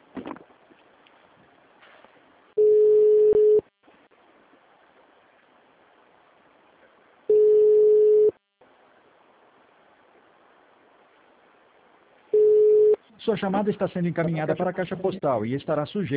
Sua chamada está sendo encaminhada para a caixa postal e estará sujeita